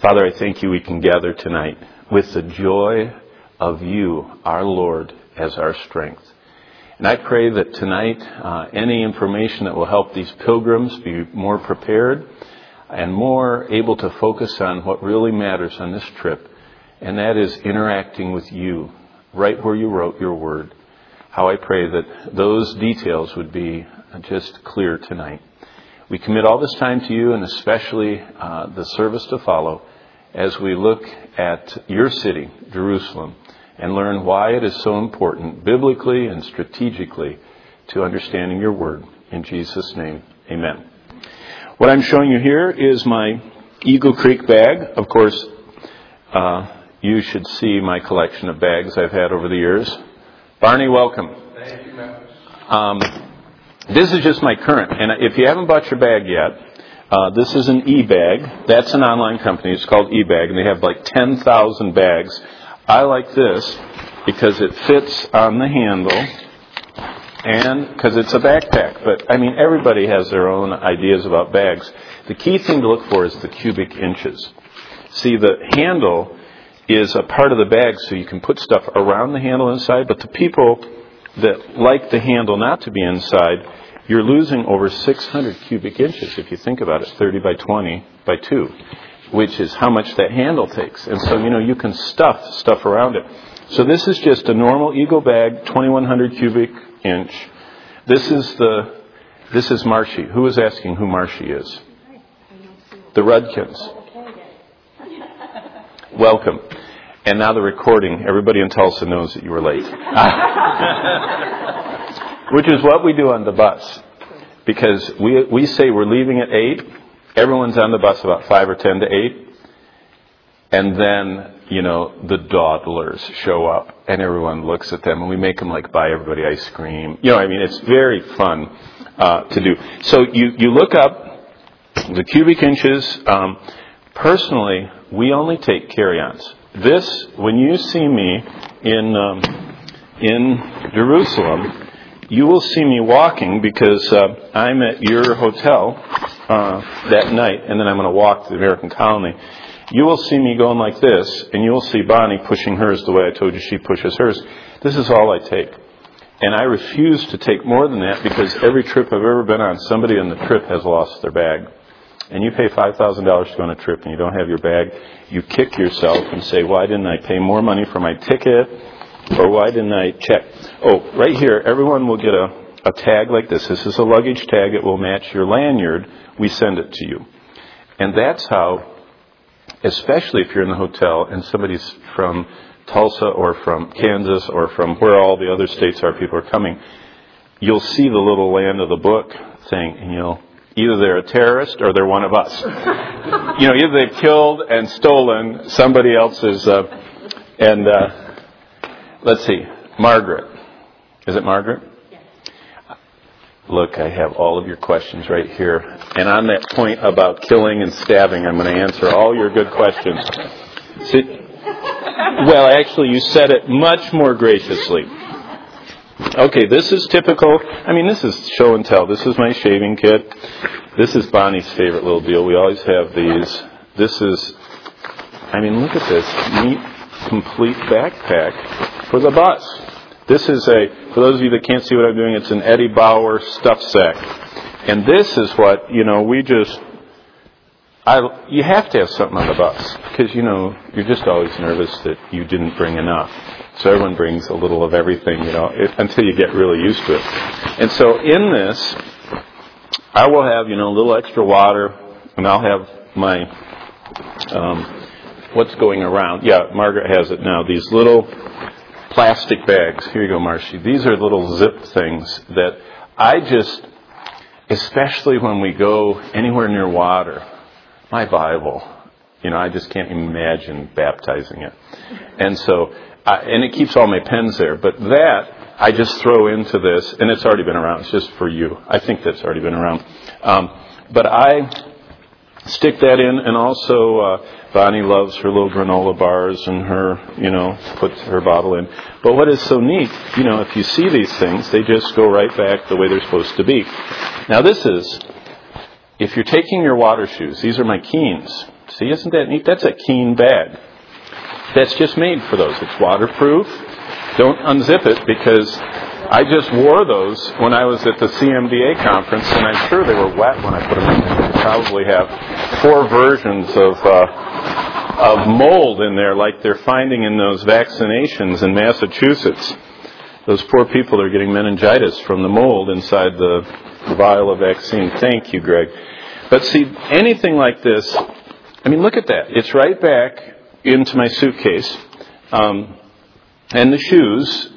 Father, I thank you we can gather tonight with the joy of you, our Lord, as our strength. And I pray that tonight, any information that will help these pilgrims be more prepared and more able to focus on what really matters on this trip, and that is interacting with you right where you wrote your word. How I pray that those details would be just clear tonight. We commit all this time to you, and especially the service to follow as we look at your city, Jerusalem, and learn why it is so important biblically and strategically to understanding your word. In Jesus' name, amen. What I'm showing you here is my Eagle Creek bag. Of course, you should see my collection of bags I've had over the years. Barney, welcome. Thank you, Matt. This is just my current. And if you haven't bought your bag yet, this is an eBag. That's an online company. It's called eBag, and they have like 10,000 bags. I like this because it fits on the handle and because it's a backpack. But, I mean, everybody has their own ideas about bags. The key thing to look for is the cubic inches. See, the handle is a part of the bag, so you can put stuff around the handle inside. But the people that like the handle not to be inside, you're losing over 600 cubic inches. If you think about it, 30 by 20 by 2. Which is how much that handle takes. And so, you can stuff stuff around it. So this is just a normal Eagle bag, 2,100 cubic inch. This is Marshy. Who was asking who Marshy is? The Rudkins. Welcome. And now the recording. Everybody in Tulsa knows that you were late. Which is what we do on the bus. Because we say we're leaving at 8. Everyone's on the bus about 5 or 10 to 8. And then, the dawdlers show up and everyone looks at them and we make them buy everybody ice cream. It's very fun to do. So you look up the cubic inches. Personally, we only take carry-ons. This, when you see me in Jerusalem, you will see me walking because I'm at your hotel that night, and then I'm going to walk to the American colony. You will see me going like this, and you will see Bonnie pushing hers the way I told you she pushes hers. This is all I take. And I refuse to take more than that because every trip I've ever been on, somebody on the trip has lost their bag. And you pay $5,000 to go on a trip and you don't have your bag, you kick yourself and say, why didn't I pay more money for my ticket? Or why didn't I check? Oh, right here, everyone will get a tag like this. This is a luggage tag. It will match your lanyard. We send it to you. And that's how, especially if you're in the hotel and somebody's from Tulsa or from Kansas or from where all the other states are, people are coming, you'll see the little land of the book thing, and either they're a terrorist or they're one of us. Either they've killed and stolen somebody else's, let's see, Margaret. Is it Margaret? Yes. Look, I have all of your questions right here. And on that point about killing and stabbing, I'm going to answer all your good questions. Well, actually, you said it much more graciously. Okay, this is typical. This is show and tell. This is my shaving kit. This is Bonnie's favorite little deal. We always have these. This is, look at this neat, complete backpack for the bus. This is for those of you that can't see what I'm doing, it's an Eddie Bauer stuff sack. And this is what, you have to have something on the bus because, you're just always nervous that you didn't bring enough. So everyone brings a little of everything, until you get really used to it. And so in this, I will have, a little extra water, and I'll have my, what's going around. Yeah, Margaret has it now. These little plastic bags. Here you go, Marcy. These are little zip things that I especially when we go anywhere near water, my Bible, I just can't imagine baptizing it. And so, and it keeps all my pens there. But that, I just throw into this, and it's already been around. It's just for you. I think that's already been around. But I stick that in, and also Bonnie loves her little granola bars and her, puts her bottle in. But what is so neat, if you see these things, they just go right back the way they're supposed to be. Now this is, if you're taking your water shoes, these are my Keens. See, isn't that neat? That's a Keen bag. That's just made for those. It's waterproof. Don't unzip it, because I just wore those when I was at the CMDA conference, and I'm sure they were wet when I put them in. They probably have 4 versions of mold in there, like they're finding in those vaccinations in Massachusetts. Those poor people are getting meningitis from the mold inside the vial of vaccine. Thank you, Greg. But see, anything like this, I mean, look at that. It's right back into my suitcase. And the shoes,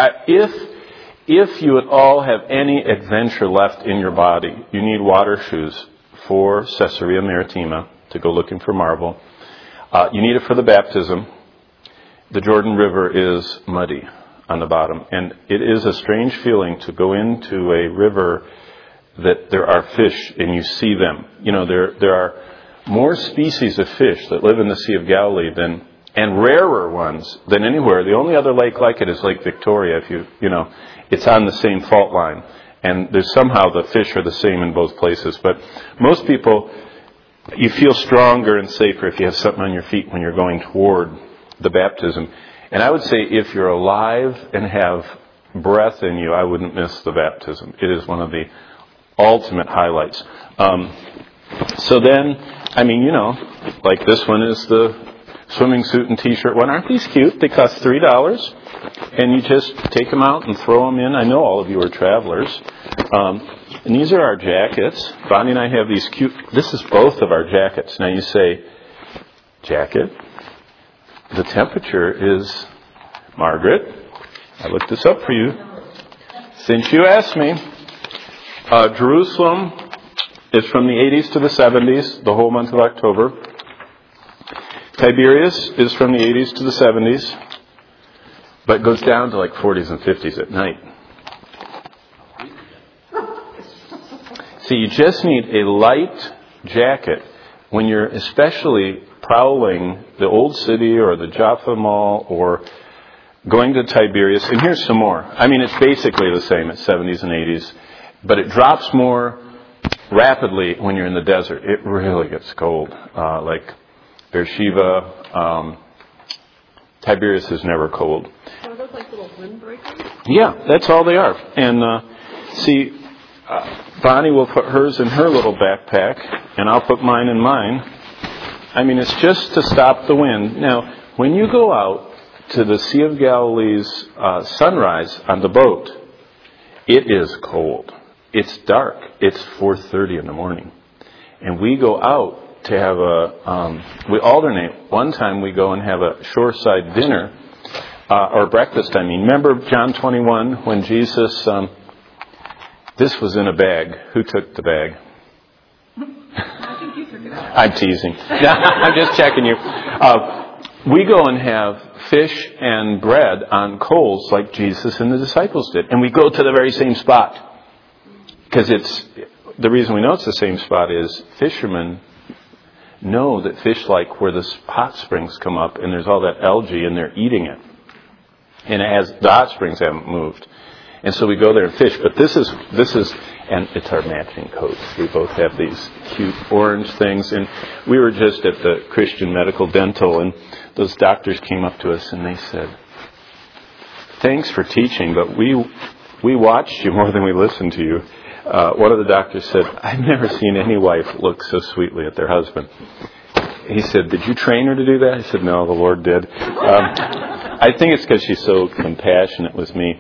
if you at all have any adventure left in your body, you need water shoes for Caesarea Maritima to go looking for marble. You need it for the baptism. The Jordan River is muddy on the bottom, and it is a strange feeling to go into a river that there are fish and you see them. You know, there are more species of fish that live in the Sea of Galilee and rarer ones than anywhere. The only other lake like it is Lake Victoria. If you know, it's on the same fault line, and there's somehow the fish are the same in both places. But most people, you feel stronger and safer if you have something on your feet when you're going toward the baptism. And I would say if you're alive and have breath in you, I wouldn't miss the baptism. It is one of the ultimate highlights. So then, I mean, you know, like this one is the swimming suit and T-shirt one. Aren't these cute? They cost $3. And you just take them out and throw them in. I know all of you are travelers. And these are our jackets. Bonnie and I have these cute... This is both of our jackets. Now you say, jacket? The temperature is... Margaret, I looked this up for you. Since you asked me. Jerusalem is from the 80s to the 70s, the whole month of October. Tiberias is from the 80s to the 70s, but goes down to like 40s and 50s at night. So you just need a light jacket when you're especially prowling the old city or the Jaffa Mall or going to Tiberias. And here's some more. I mean, it's basically the same at 70s and 80s, but it drops more rapidly when you're in the desert. It really gets cold. Like Beersheba, Tiberias is never cold. Are those like little windbreakers? Yeah, that's all they are. And see, Bonnie will put hers in her little backpack, and I'll put mine in mine. I mean, it's just to stop the wind. Now, when you go out to the Sea of Galilee's sunrise on the boat, it is cold. It's dark. It's 4:30 in the morning. And we go out to have we alternate. One time we go and have a shoreside dinner, or breakfast, I mean. Remember John 21 when Jesus, this was in a bag. Who took the bag? I think you took it out. I'm teasing. I'm just checking you. We go and have fish and bread on coals like Jesus and the disciples did. And we go to the very same spot. Because the reason we know it's the same spot is fishermen know that fish like where the hot springs come up and there's all that algae and they're eating it. And as the hot springs haven't moved. And so we go there and fish. But this is, and it's our matching coats. We both have these cute orange things. And we were just at the Christian Medical Dental, and those doctors came up to us and they said, "Thanks for teaching, but we watched you more than we listened to you." One of the doctors said, "I've never seen any wife look so sweetly at their husband." He said, "Did you train her to do that?" I said, "No, the Lord did." I think it's because she's so compassionate with me.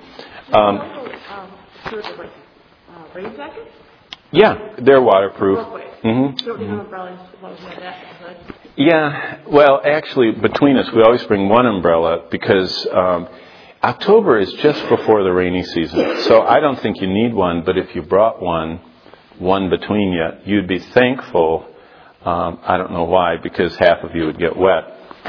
Rain jackets? Yeah, they're waterproof. Yeah, well, actually, between us, we always bring one umbrella because October is just before the rainy season. So I don't think you need one, but if you brought one between you, you'd be thankful. I don't know why, because half of you would get wet.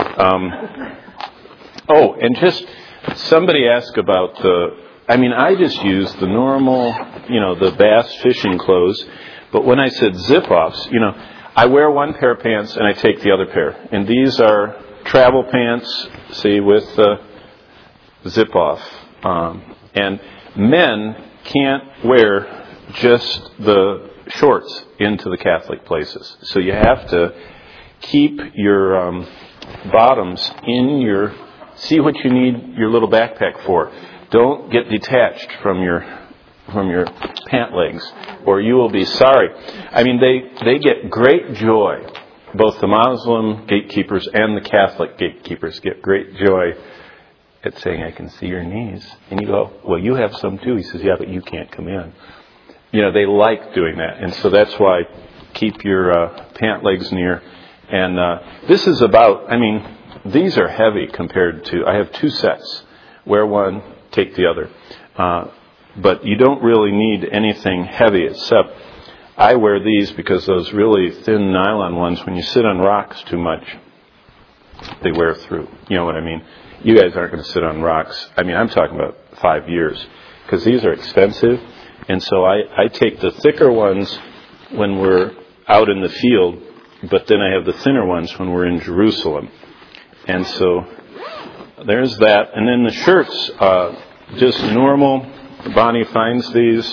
And just somebody asked about I just use the normal, the bass fishing clothes. But when I said zip-offs, I wear one pair of pants and I take the other pair. And these are travel pants, see, with zip-off. And men can't wear just the shorts into the Catholic places. So you have to keep your bottoms in your, see what you need your little backpack for. Don't get detached from your pant legs, or you will be sorry. I mean, they get great joy. Both the Muslim gatekeepers and the Catholic gatekeepers get great joy at saying, I can see your knees. And you go, well, you have some too. He says, yeah, but you can't come in. You know, they like doing that. And so that's why keep your pant legs near. And this is about, I mean, these are heavy compared to, I have 2 sets. Wear one, take the other. But you don't really need anything heavy except I wear these because those really thin nylon ones, when you sit on rocks too much, they wear through. You know what I mean? You guys aren't going to sit on rocks. I mean, I'm talking about 5 years because these are expensive. And so I take the thicker ones when we're out in the field, but then I have the thinner ones when we're in Jerusalem. And so there's that. And then the shirts, just normal. Bonnie finds these.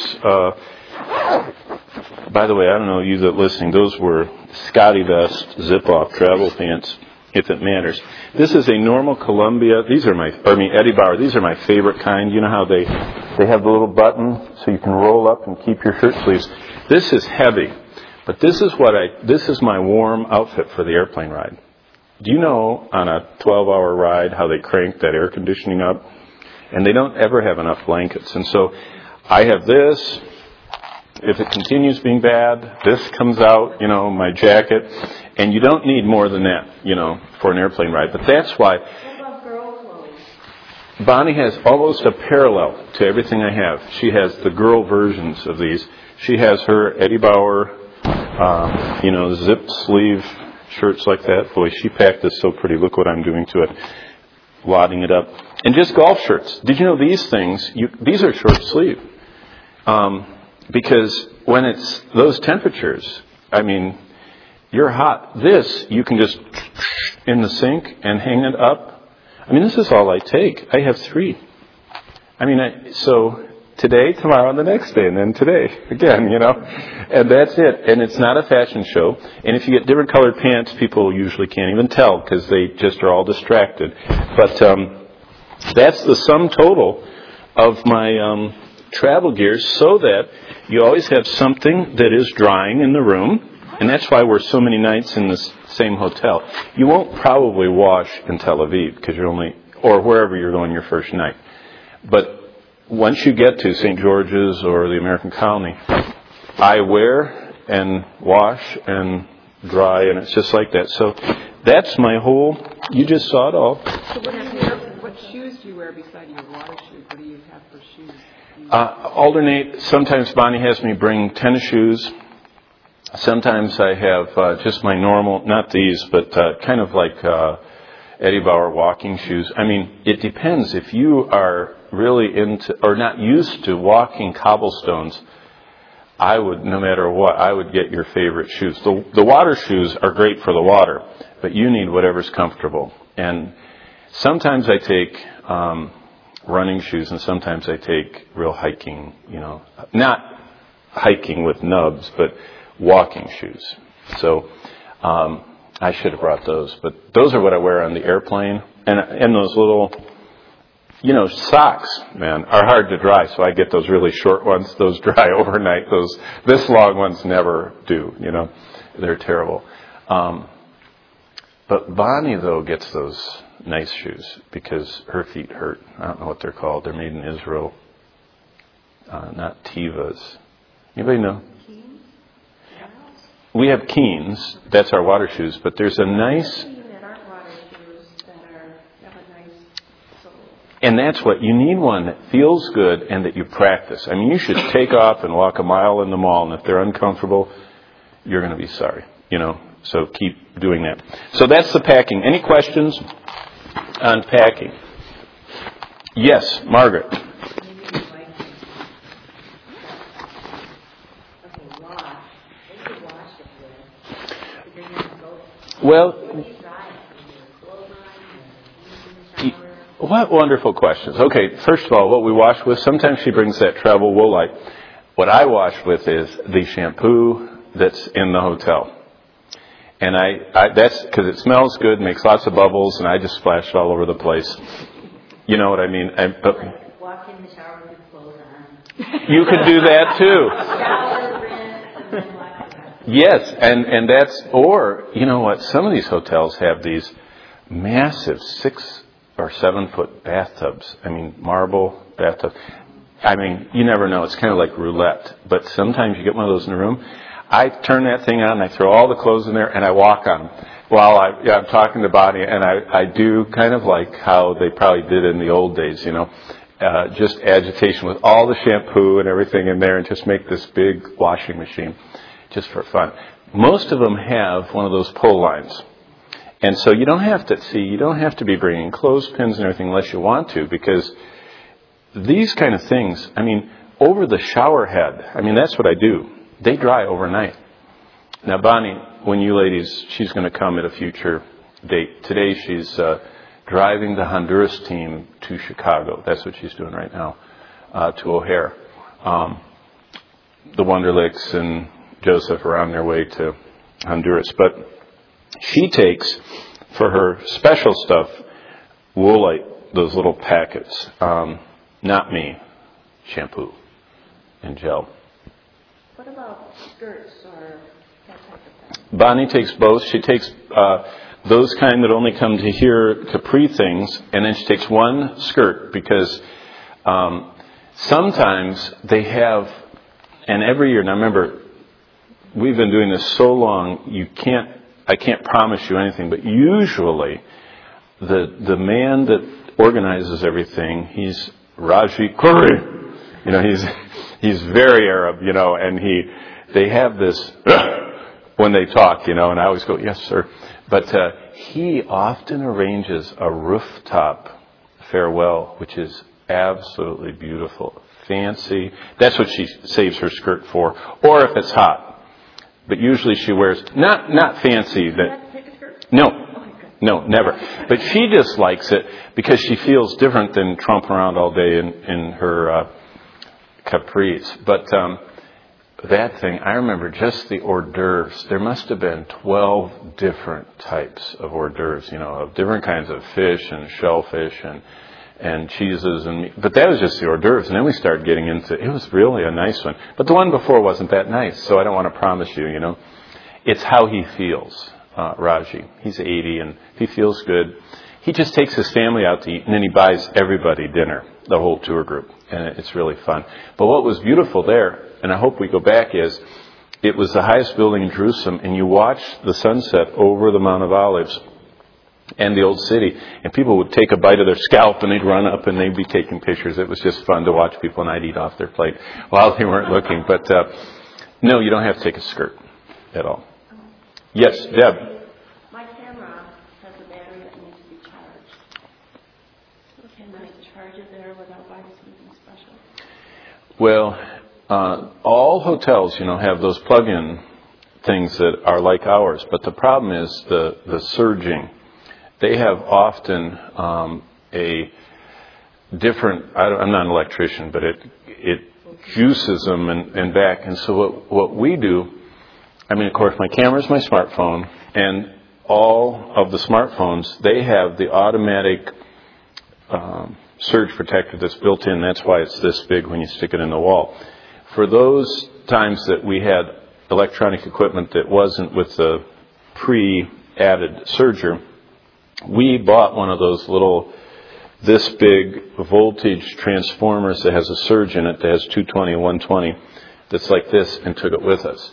By the way, I don't know, you that are listening, those were Scotty Vest zip-off travel pants, if it matters. This is a normal Columbia. These are Eddie Bauer. These are my favorite kind. You know how they have the little button so you can roll up and keep your shirt sleeves. This is heavy, but this is my warm outfit for the airplane ride. Do you know on a 12-hour ride how they crank that air conditioning up? And they don't ever have enough blankets. And so I have this. If it continues being bad, this comes out, you know, my jacket. And you don't need more than that, you know, for an airplane ride. But that's why What about girl clothes? Bonnie has almost a parallel to everything I have. She has the girl versions of these. She has her Eddie Bauer, zip sleeve shirts like that. Boy, she packed this so pretty. Look what I'm doing to it. Wadding it up. And just golf shirts. Did you know these things, these are short sleeve. Because when it's those temperatures, I mean, you're hot. This, you can just in the sink and hang it up. I mean, this is all I take. I have 3. I mean, so today, tomorrow, and the next day, and then today again, you know. And that's it. And it's not a fashion show. And if you get different colored pants, people usually can't even tell because they just are all distracted. But that's the sum total of my travel gear, so that you always have something that is drying in the room. And that's why we're so many nights in the same hotel. You won't probably wash in Tel Aviv because or wherever you're going your first night. But once you get to St. George's or the American Colony, I wear and wash and dry, and it's just like that. So that's my whole, you just saw it all. So what shoes do you wear beside your water shoes? What do you have for shoes? Alternate. Sometimes Bonnie has me bring tennis shoes. Sometimes I have just my normal, not these, but kind of like Eddie Bauer walking shoes. I mean, it depends. If you are really into or not used to walking cobblestones, I would, no matter what, I would get your favorite shoes. The water shoes are great for the water, but you need whatever's comfortable. And sometimes I take running shoes, and sometimes I take real hiking, you know, not hiking with nubs, but walking shoes. So I should have brought those, but those are what I wear on the airplane. And those little, you know, socks, man, are hard to dry, so I get those really short ones. Those dry overnight. This long ones never do, you know. They're terrible. But Bonnie, though, gets those nice shoes because her feet hurt. I don't know what they're called. They're made in Israel. Not Tevas. Anybody know? We have Keens. That's our water shoes. But there's a nice... And that's what, you need one that feels good and that you practice. I mean, you should take off and walk a mile in the mall, and if they're uncomfortable, you're going to be sorry, you know. So keep doing that. So that's the packing. Any questions on packing? Yes, Margaret. Well, what wonderful questions. Okay, first of all, what we wash with, sometimes she brings that travel Woolite. What I wash with is the shampoo that's in the hotel. And that's because it smells good, makes lots of bubbles, and I just splash it all over the place. You know what I mean? Walk in the shower with clothes on. You could do that too. Shower, rinse, and then walk out. Yes, and that's, or, you know what, some of these hotels have these massive 6 or 7 foot bathtubs. I mean, marble bathtub. I mean, you never know. It's kind of like roulette. But sometimes you get one of those in the room. I turn that thing on, and I throw all the clothes in there, and I walk on them while I'm talking to Bonnie, and I do kind of like how they probably did in the old days, you know, just agitation with all the shampoo and everything in there, and just make this big washing machine just for fun. Most of them have one of those pull lines. And so you don't have to be bringing clothespins and everything unless you want to, because these kind of things, I mean, over the shower head, I mean, that's what I do. They dry overnight. Now, Bonnie, when you ladies, she's going to come at a future date. Today she's driving the Honduras team to Chicago. That's what she's doing right now, to O'Hare. The Wunderlichs and Joseph are on their way to Honduras. But she takes, for her special stuff, Woolite, those little packets. Not me, shampoo and gel. What about skirts or that type of thing? Bonnie takes both. She takes those kind that only come to here, capri things, and then she takes one skirt because sometimes they have, and every year, now remember, we've been doing this so long, I can't promise you anything, but usually the man that organizes everything, he's Raji Khoury. You know, he's very Arab, you know, and they have this when they talk, you know, and I always go, yes, sir. But he often arranges a rooftop farewell, which is absolutely beautiful, fancy. That's what she saves her skirt for, or if it's hot. But usually she wears not fancy. No, never. But she just likes it because she feels different than tromping around all day in her capris. But that thing, I remember just the hors d'oeuvres. There must have been 12 different types of hors d'oeuvres, you know, of different kinds of fish and shellfish and cheeses and meat. But that was just the hors d'oeuvres. And then we started getting into, it was really a nice one. But the one before wasn't that nice, so I don't want to promise you, you know. It's how he feels, Raji. He's 80 and he feels good. He just takes his family out to eat and then he buys everybody dinner, the whole tour group. And it's really fun. But what was beautiful there, and I hope we go back, is it was the highest building in Jerusalem, and you watch the sunset over the Mount of Olives and the old city, and people would take a bite of their scalp and they'd run up and they'd be taking pictures. It was just fun to watch people, and I'd eat off their plate while they weren't looking. But no, you don't have to take a skirt at all. Yes, Deb. My camera has a battery that needs to be charged. Can I charge it there without buying something special? Well, all hotels, you know, have those plug-in things that are like ours, but the problem is the surging. They have often a different, I'm not an electrician, but it juices them and back. And so what we do, I mean, of course, my camera is my smartphone, and all of the smartphones, they have the automatic surge protector that's built in. That's why it's this big when you stick it in the wall. For those times that we had electronic equipment that wasn't with the pre-added surger, we bought one of those little, this big voltage transformers that has a surge in it that has 220 and 120 that's like this, and took it with us.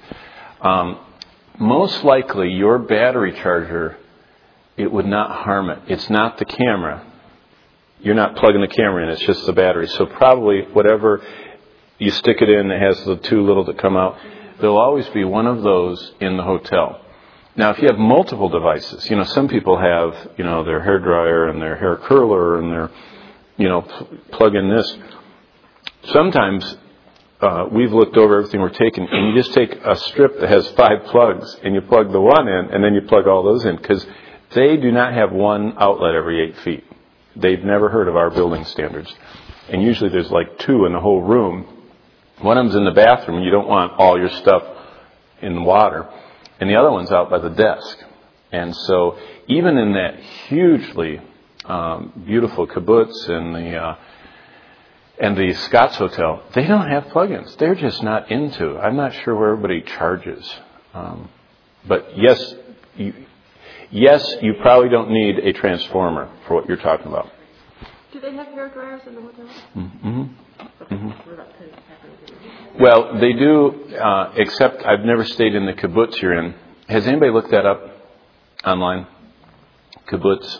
Most likely your battery charger, it would not harm it. It's not the camera. You're not plugging the camera in, it's just the battery. So probably whatever you stick it in, it has the two little that come out. There'll always be one of those in the hotel. Now, if you have multiple devices, you know, some people have, you know, their hair dryer and their hair curler and their, you know, plug in this. Sometimes we've looked over everything we're taking, and you just take a strip that has 5 plugs, and you plug the one in, and then you plug all those in, because they do not have one outlet every 8 feet. They've never heard of our building standards. And usually there's like 2 in the whole room. One of them's in the bathroom, and you don't want all your stuff in the water. and the other one's out by the desk. And so even in that hugely beautiful kibbutz and the Scots Hotel, they don't have plugins. They're just not into. I'm not sure where everybody charges. But yes, you probably don't need a transformer for what you're talking about. Do they have hair dryers in the hotel? Mm-hmm. Well, they do, except I've never stayed in the kibbutz you're in. Has anybody looked that up online? Kibbutz?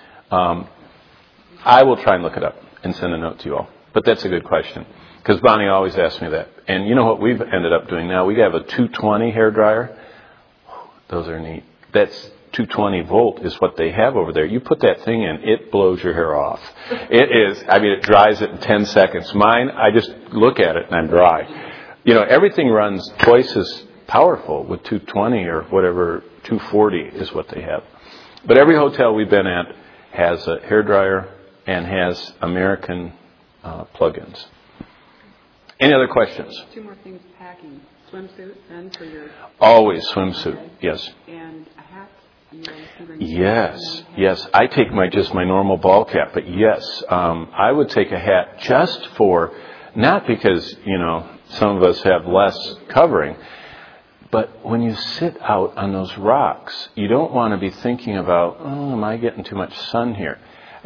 I will try and look it up and send a note to you all. But that's a good question, because Bonnie always asks me that. And you know what we've ended up doing now? We have a 220 hair dryer. Those are neat. That's 220 volt is what they have over there. You put that thing in, it blows your hair off. It is, it dries it in 10 seconds. Mine, I just look at it and I'm dry. Everything runs twice as powerful with 220 or whatever, 240 is what they have. But every hotel we've been at has a hair dryer and has American plugins. Any other questions? 2 more things. Packing. Swimsuit then for your... Always swimsuit, yes. And a hat? Yes. I take my normal ball cap, but yes, I would take a hat just for, not because, some of us have less covering, but when you sit out on those rocks, you don't want to be thinking about, am I getting too much sun here?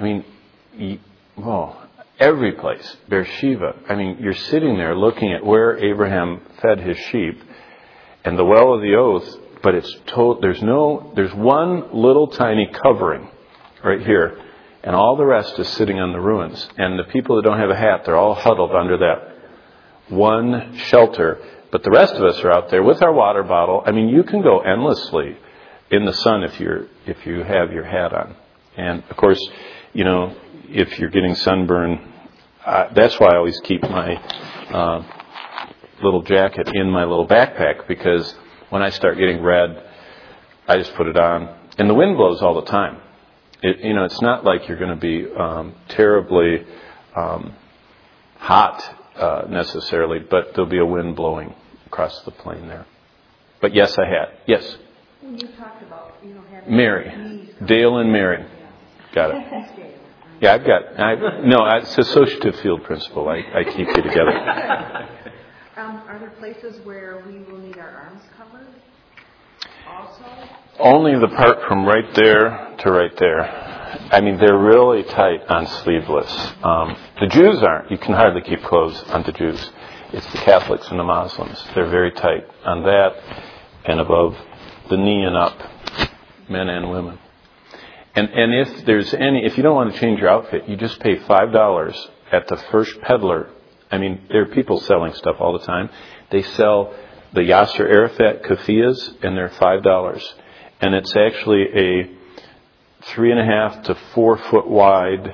Every place, Beersheba, you're sitting there looking at where Abraham fed his sheep and the well of the oath, but there's one little tiny covering right here, and all the rest is sitting on the ruins. And the people that don't have a hat, they're all huddled under that one shelter. But the rest of us are out there with our water bottle. You can go endlessly in the sun if you have your hat on. And of course, if you're getting sunburn, that's why I always keep my little jacket in my little backpack, because when I start getting red, I just put it on. And the wind blows all the time. It's not like you're going to be terribly hot necessarily, but there'll be a wind blowing across the plain there. But yes, I had. Yes? When you talked about, having... Mary. Dale and Mary. Got it. Yeah, it's associative field principle. I keep you together. Are there places where we will need our arms covered also? Only the part from right there to right there. They're really tight on sleeveless. The Jews aren't. You can hardly keep clothes on the Jews. It's the Catholics and the Muslims. They're very tight on that and above the knee and up, men and women. And if you don't want to change your outfit, you just pay $5 at the first peddler. There are people selling stuff all the time. They sell the Yasser Arafat keffiyehs, and they're $5. And it's actually a 3.5 to 4 foot wide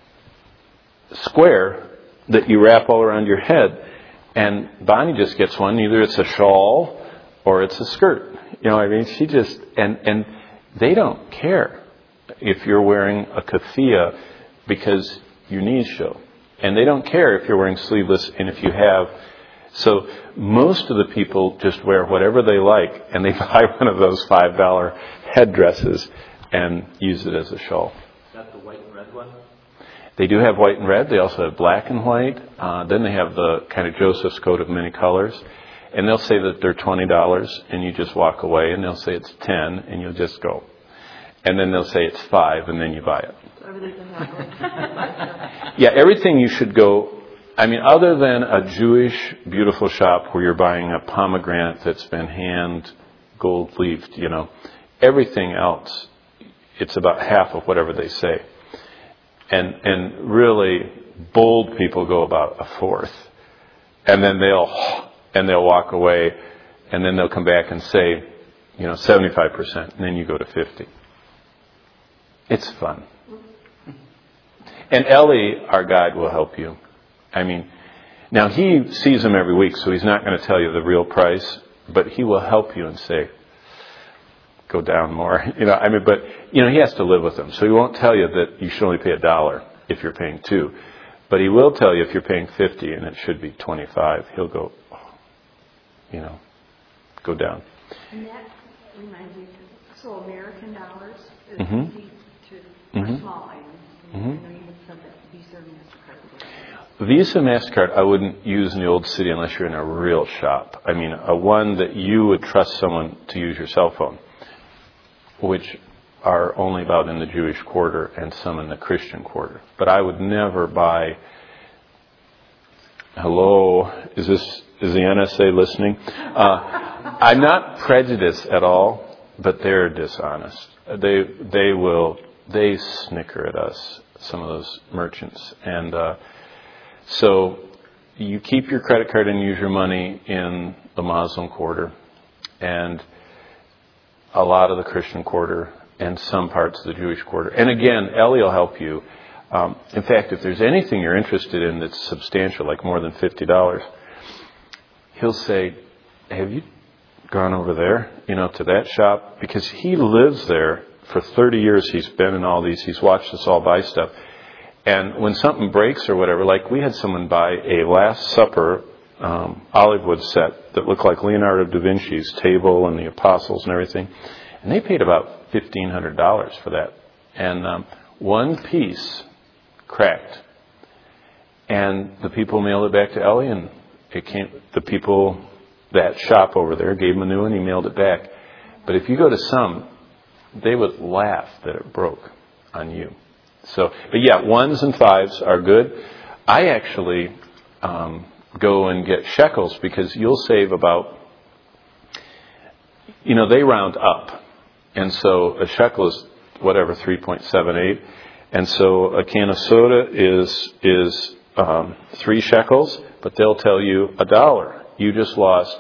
square that you wrap all around your head. And Bonnie just gets one. Either it's a shawl or it's a skirt. She just, and they don't care if you're wearing a keffiyeh because your knees show. And they don't care if you're wearing sleeveless and if you have. So most of the people just wear whatever they like, and they buy one of those $5 headdresses and use it as a shawl. Is that the white and red one? They do have white and red. They also have black and white. Then they have the kind of Joseph's coat of many colors. And they'll say that they're $20, and you just walk away, and they'll say it's $10, and you'll just go. And then they'll say it's $5, and then you buy it. Yeah, everything you should go. Other than a Jewish beautiful shop where you're buying a pomegranate that's been hand gold leafed, everything else, it's about half of whatever they say. And really bold people go about a fourth. And then they'll walk away, and then they'll come back and say, 75%, and then you go to 50. It's fun. And Ellie, our guide, will help you. Now he sees them every week, so he's not going to tell you the real price, but he will help you and say, go down more. But he has to live with them, so he won't tell you that you should only pay $1 if you're paying $2. But he will tell you if you're paying $50 and it should be $25, he'll go, go down. And that reminds me, so American dollars is Mhm. easy to, Mhm. for small items. Mhm. I know you had said that Visa or MasterCard would. Visa, MasterCard, I wouldn't use in the Old City unless you're in a real shop. I mean, a one that you would trust someone to use your cell phone, which are only about in the Jewish quarter and some in the Christian quarter. But I would never buy. Hello, is the NSA listening? I'm not prejudiced at all, but they're dishonest. They snicker at us, some of those merchants, and so you keep your credit card and use your money in the Muslim quarter, and a lot of the Christian quarter, and some parts of the Jewish quarter. And again, Ellie will help you. In fact, if there's anything you're interested in that's substantial, like more than $50, he'll say, have you gone over there, to that shop? Because he lives there for 30 years. He's been in all these. He's watched us all buy stuff. And when something breaks or whatever, like we had someone buy a Last Supper olive wood set that looked like Leonardo da Vinci's table and the apostles and everything. And they paid about $1,500 for that. And one piece cracked. And the people mailed it back to Ellie, and the people, that shop over there, gave him a new one, he mailed it back. But if you go to some, they would laugh that it broke on you. So, but yeah, 1s and 5s are good. I actually go and get shekels because you'll save about, they round up. And so a shekel is whatever, 3.78. And so a can of soda is 3 shekels, but they'll tell you $1. You just lost,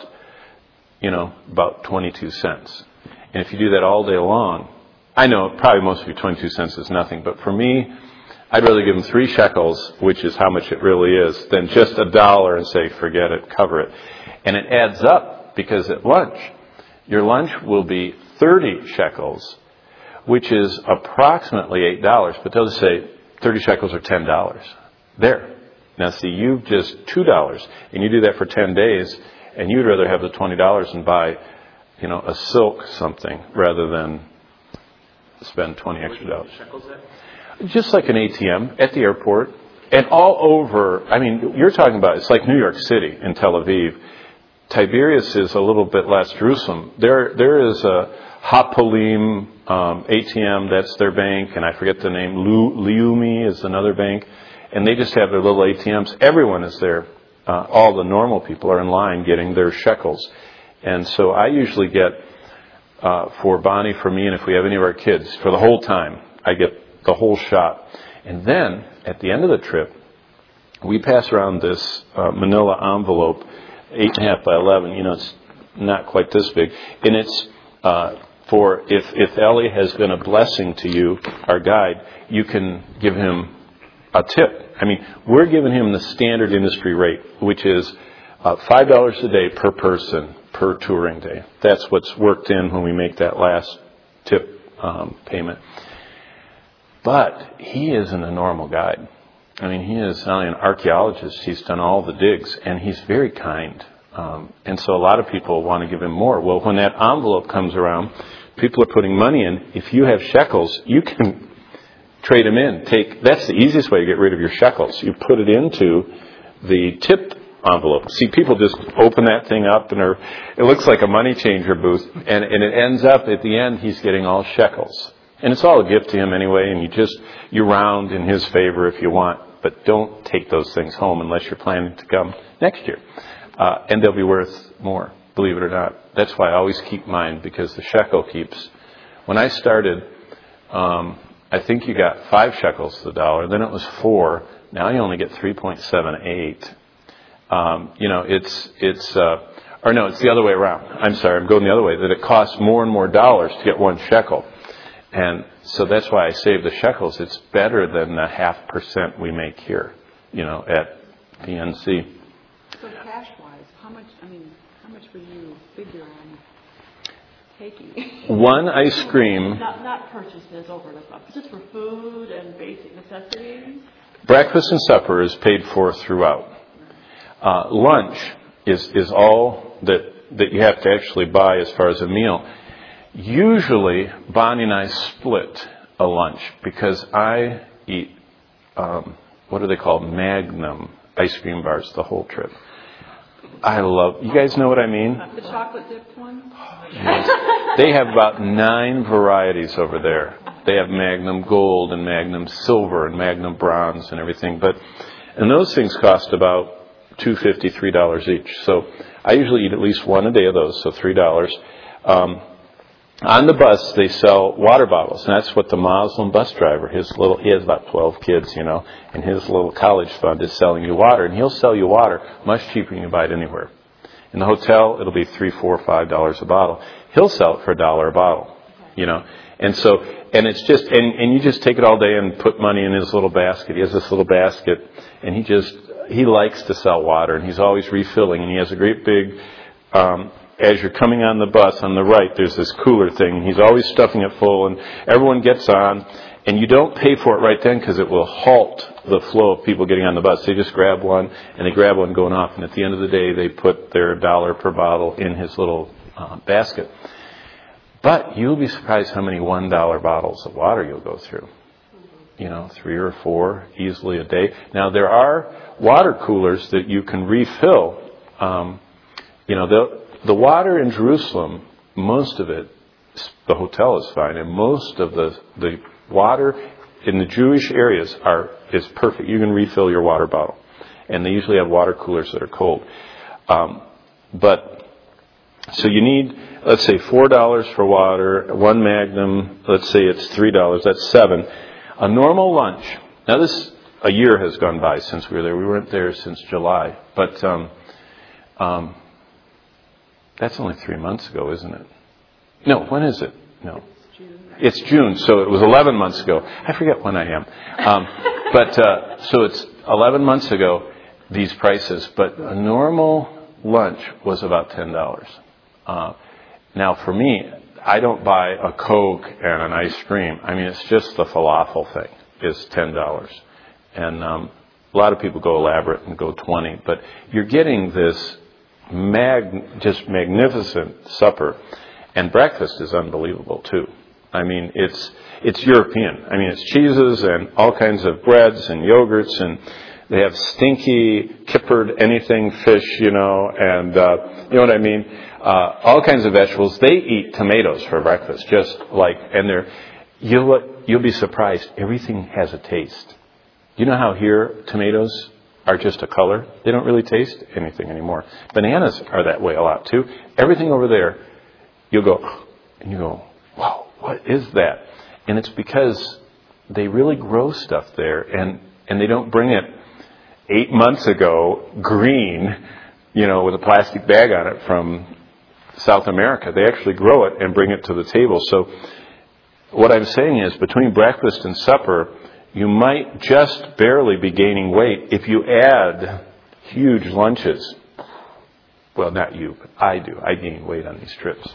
about 22 cents. And if you do that all day long, I know probably most of you 22 cents is nothing, but for me, I'd rather give them 3 shekels, which is how much it really is, than just $1 and say, forget it, cover it. And it adds up because at lunch, your lunch will be 30 shekels, which is approximately $8, but they'll say 30 shekels are $10. There. Now see, you've just $2, and you do that for 10 days, and you'd rather have the $20 and buy, a silk something rather than spend 20 extra dollars. Just like an ATM at the airport and all over. I mean, you're talking about, it's like New York City and Tel Aviv. Tiberias is a little bit less Jerusalem. There is a Hapolim ATM, that's their bank, and I forget the name. Leumi is another bank, and they just have their little ATMs. Everyone is there. All the normal people are in line getting their shekels. And so I usually get, for Bonnie, for me, and if we have any of our kids, for the whole time, I get the whole shot. And then, at the end of the trip, we pass around this manila envelope, 8.5 by 11. It's not quite this big. And it's for if Ellie has been a blessing to you, our guide, you can give him a tip. I mean, we're giving him the standard industry rate, which is $5 a day per person per touring day. That's what's worked in when we make that last tip payment. But he isn't a normal guide. I mean, he is not only an archaeologist, he's done all the digs, and he's very kind. And so a lot of people want to give him more. Well, when that envelope comes around, people are putting money in. If you have shekels, you can trade them in. That's the easiest way to get rid of your shekels. You put it into the tip envelope. See, people just open that thing up, and it looks like a money changer booth, and it ends up at the end he's getting all shekels. And it's all a gift to him anyway, and you round in his favor if you want, but don't take those things home unless you're planning to come next year. And they'll be worth more, believe it or not. That's why I always keep mine, because the shekel keeps. When I started, I think you got 5 shekels to the dollar, then it was 4. Now you only get 3.78. It's the other way around. I'm sorry, I'm going the other way, that it costs more and more dollars to get 1 shekel. And so that's why I save the shekels. It's better than the 0.5% we make here, at PNC. So cash-wise, how much would you figure on taking? 1 ice cream. Not purchases over the top, just for food and basic necessities. Breakfast and supper is paid for throughout. Lunch is all that you have to actually buy as far as a meal. Usually, Bonnie and I split a lunch because I eat, what are they called? Magnum ice cream bars the whole trip. You guys know what I mean? The chocolate dipped one? Yes. They have about 9 varieties over there. They have Magnum Gold and Magnum Silver and Magnum Bronze and everything. And those things cost about $2.50, $3 each. So I usually eat at least one a day of those, so $3. On the bus, they sell water bottles, and that's what the Muslim bus driver, he has about 12 kids, and his little college fund is selling you water, and he'll sell you water much cheaper than you buy it anywhere. In the hotel, it'll be $3, $4, $5 a bottle. He'll sell it for $1 a bottle, and it's just, and you just take it all day and put money in his little basket. He has this little basket, and he likes to sell water, and he's always refilling, and he has a great big, as you're coming on the bus, on the right, there's this cooler thing. He's always stuffing it full, and everyone gets on, and you don't pay for it right then because it will halt the flow of people getting on the bus. They just grab one, and they grab one going off, and at the end of the day, they put their $1 per bottle in his little basket. But you'll be surprised how many $1 bottles of water you'll go through. 3 or 4 easily a day. Now, there are water coolers that you can refill. The water in Jerusalem, most of it, the hotel is fine, and most of the water in the Jewish areas is perfect. You can refill your water bottle, and they usually have water coolers that are cold. So you need, let's say, $4 for water, 1 Magnum. Let's say it's $3. That's $7. A normal lunch. Now a year has gone by since we were there. We weren't there since July, but that's only 3 months ago, isn't it? No, when is it? No. It's June, so it was 11 months ago. I forget when I am. So it's 11 months ago, these prices. But a normal lunch was about $10. Now, for me, I don't buy a Coke and an ice cream. I mean, it's just the falafel thing is $10. And a lot of people go elaborate and go 20. But you're getting this just magnificent supper, and breakfast is unbelievable too. I mean, it's European. I mean, it's cheeses and all kinds of breads and yogurts, and they have stinky kippered anything fish, and you know what I mean. All kinds of vegetables. They eat tomatoes for breakfast, you'll be surprised. Everything has a taste. You know how here tomatoes are just a color? They don't really taste anything anymore. Bananas are that way a lot too. Everything over there, you go, wow, what is that? And it's because they really grow stuff there, and they don't bring it 8 months ago green, with a plastic bag on it from South America. They actually grow it and bring it to the table. So what I'm saying is, between breakfast and supper, you might just barely be gaining weight if you add huge lunches. Well, not you, but I do. I gain weight on these trips.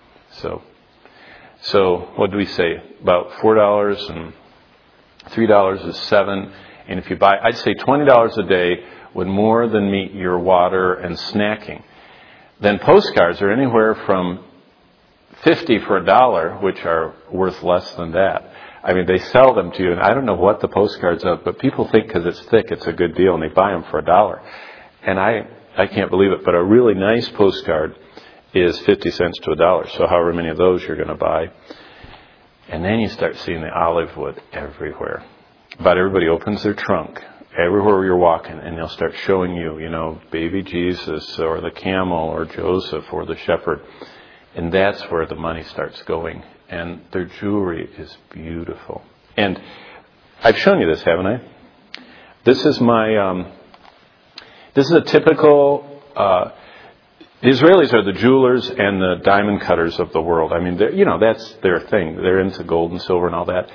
So what do we say? About $4 and $3 is $7. And if you buy, I'd say $20 a day would more than meet your water and snacking. Then postcards are anywhere from $50 for $1, which are worth less than that. I mean, they sell them to you, and I don't know what the postcard's of, but people think because it's thick, it's a good deal, and they buy them for $1. And I can't believe it, but a really nice postcard is 50 cents to $1. So however many of those you're going to buy. And then you start seeing the olive wood everywhere. About everybody opens their trunk everywhere you're walking, and they'll start showing you, baby Jesus or the camel or Joseph or the shepherd. And that's where the money starts going. And their jewelry is beautiful. And I've shown you this, haven't I? This is a typical, the Israelis are the jewelers and the diamond cutters of the world. I mean, that's their thing. They're into gold and silver and all that.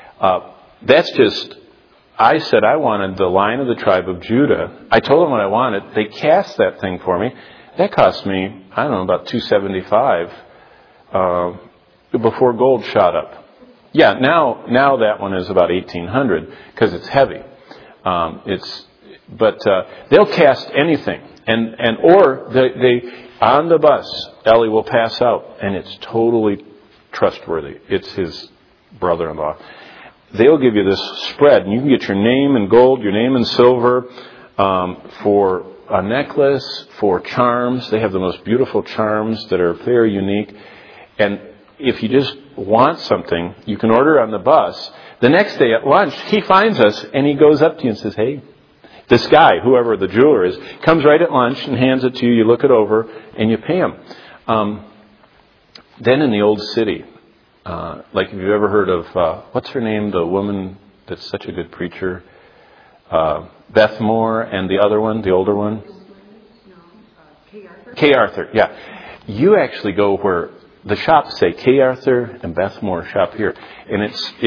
I said I wanted the Lion of the tribe of Judah. I told them what I wanted. They cast that thing for me. That cost me, I don't know, about $275 before gold shot up. Yeah, now that one is about $1,800 because it's heavy. They'll cast anything, or they on the bus, Ellie will pass out, and it's totally trustworthy. It's his brother-in-law. They'll give you this spread, and you can get your name in gold, your name in silver, for a necklace, for charms. They have the most beautiful charms that are very unique. And if you just want something, you can order on the bus. The next day at lunch, he finds us, and he goes up to you and says, hey, this guy, whoever the jeweler is, comes right at lunch and hands it to you. You look it over, and you pay him. Then in the old city, like if you've ever heard of, what's her name, the woman that's such a good preacher, Beth Moore, and the other one, the older one? Kay Arthur, yeah. You actually go where the shops say Kay Arthur and Beth Moore shop here. And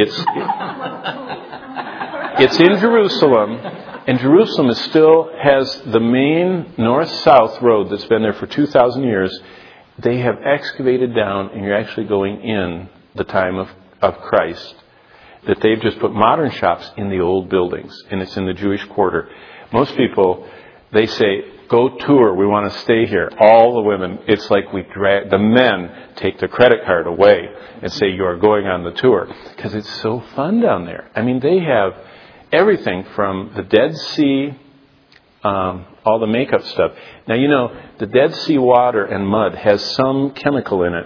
it's in Jerusalem, and Jerusalem still has the main north-south road that's been there for 2,000 years. They have excavated down, and you're actually going in the time of Christ, that they've just put modern shops in the old buildings, and it's in the Jewish quarter. Most people, they say, go tour, we want to stay here. All the women, it's like the men take their credit card away and say, you are going on the tour, because it's so fun down there. I mean, they have everything from the Dead Sea, all the makeup stuff. Now, you know, the Dead Sea water and mud has some chemical in it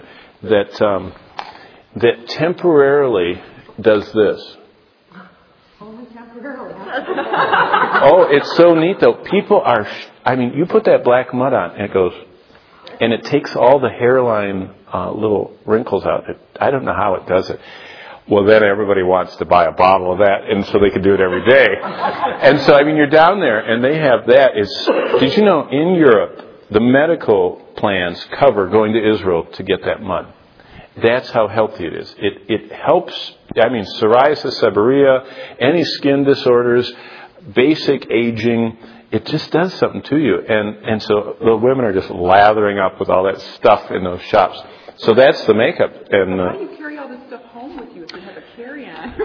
that temporarily does this. Only temporarily. Oh, it's so neat, though. People are, you put that black mud on, and it goes, and it takes all the hairline little wrinkles out. I don't know how it does it. Well, then everybody wants to buy a bottle of that, and so they can do it every day. And so, you're down there, and they have that. Did you know, in Europe, the medical plans cover going to Israel to get that mud? That's how healthy it is. It helps, psoriasis, seborrhea, any skin disorders, basic aging. It just does something to you. And so the women are just lathering up with all that stuff in those shops. So that's the makeup. And how do you carry all this stuff home with you if you have a carry-on?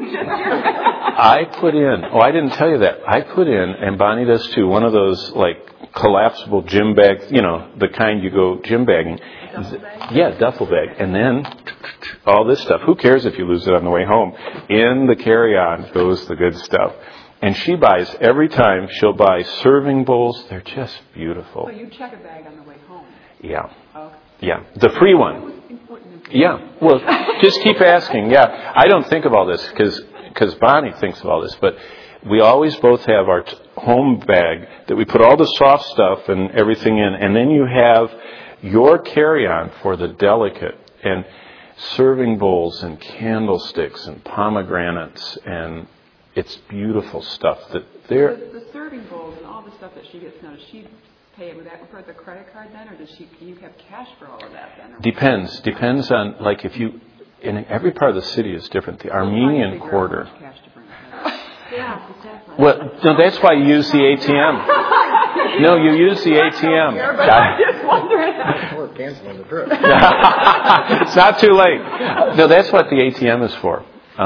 I put in, I didn't tell you that. I put in, and Bonnie does too, one of those collapsible gym bags, the kind you go gym bagging. Duffel bag? Yeah, duffel bag. And then all this stuff. Who cares if you lose it on the way home? In the carry-on goes the good stuff. And she buys, every time she'll buy serving bowls. They're just beautiful. So you check a bag on the way home? Yeah. Okay. Yeah. The free one. Yeah. Well, just keep asking. Yeah. I don't think of all this because Bonnie thinks of all this. But we always both have our home bag that we put all the soft stuff and everything in. And then you have your carry-on for the delicate, and serving bowls and candlesticks and pomegranates, and it's beautiful stuff. The serving bowls and all the stuff that she gets now, does she pay with the credit card then, or does you have cash for all of that then? Depends on, if you, in every part of the city is different. The Armenian Quarter. Yeah, exactly. Well, no, that's why you use the ATM. No, you use the ATM. I'm just wondering. We're canceling the trip. It's not too late. No, that's what the ATM is for.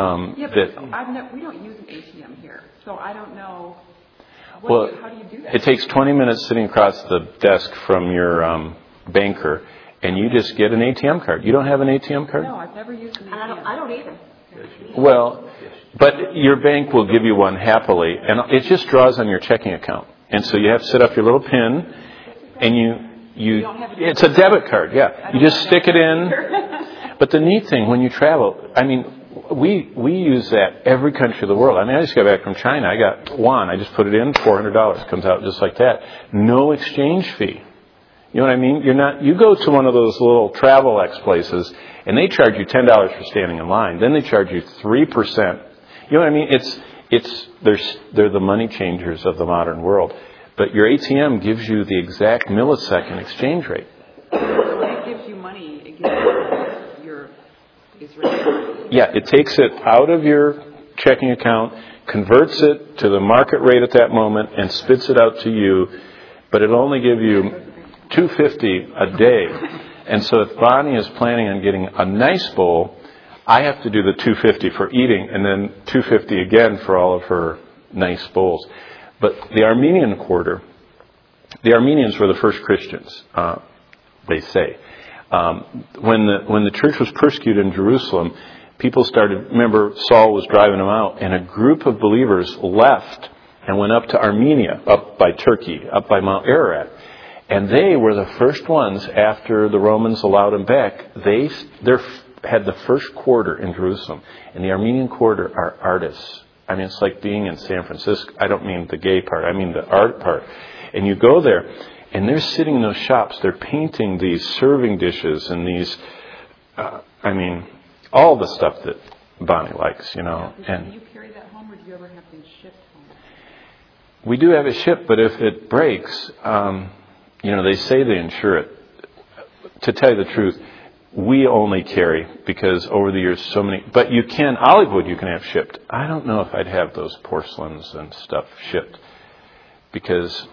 We don't use an ATM here, so I don't know. How do you do that? It takes 20 minutes sitting across the desk from your banker, and you just get an ATM card. You don't have an ATM card? No, I've never used an ATM. I don't either. Well, but your bank will give you one happily, and it just draws on your checking account. And so you have to set up your little PIN, and it's a debit card, yeah. You just stick it in. But the neat thing, when you travel, we use that every country of the world. I just got back from China. I got yuan. I just put it in, $400 comes out just like that. No exchange fee. You know what I mean? You go to one of those little Travel-X places, and they charge you $10 for standing in line. Then they charge you 3%. You know what I mean? They're the money changers of the modern world. But your ATM gives you the exact millisecond exchange rate. So when it gives you money, it gives you your Israeli. Yeah, it takes it out of your checking account, converts it to the market rate at that moment, and spits it out to you. But it'll only give you $2.50 a day. And so if Bonnie is planning on getting a nice bowl, I have to do the $2.50 for eating, and then $2.50 again for all of her nice bowls. But the Armenian Quarter, the Armenians were the first Christians, they say. When the church was persecuted in Jerusalem, people started, remember Saul was driving them out, and a group of believers left and went up to Armenia, up by Turkey, up by Mount Ararat. And they were the first ones, after the Romans allowed them back, they had the first quarter in Jerusalem. And the Armenian quarter are artists. I mean, it's like being in San Francisco. I don't mean the gay part, I mean the art part. And you go there, and they're sitting in those shops, they're painting these serving dishes and these, all the stuff that Bonnie likes, you know. And do you carry that home, or do you ever have things shipped home? we do have it shipped, but if it breaks, they say they insure it. To tell you the truth, we only carry, because over the years so many, but you can, olive wood you can have shipped. I don't know if I'd have those porcelains and stuff shipped, because